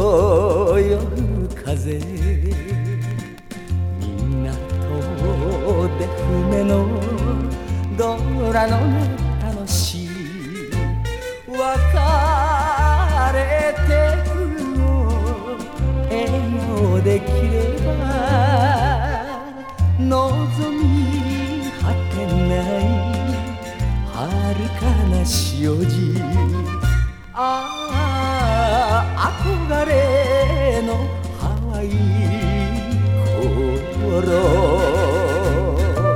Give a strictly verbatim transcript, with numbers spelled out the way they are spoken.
夜風港で船のドラの音楽し別れてくの笑顔できれば望み果てない遥かな潮路ああ憧れ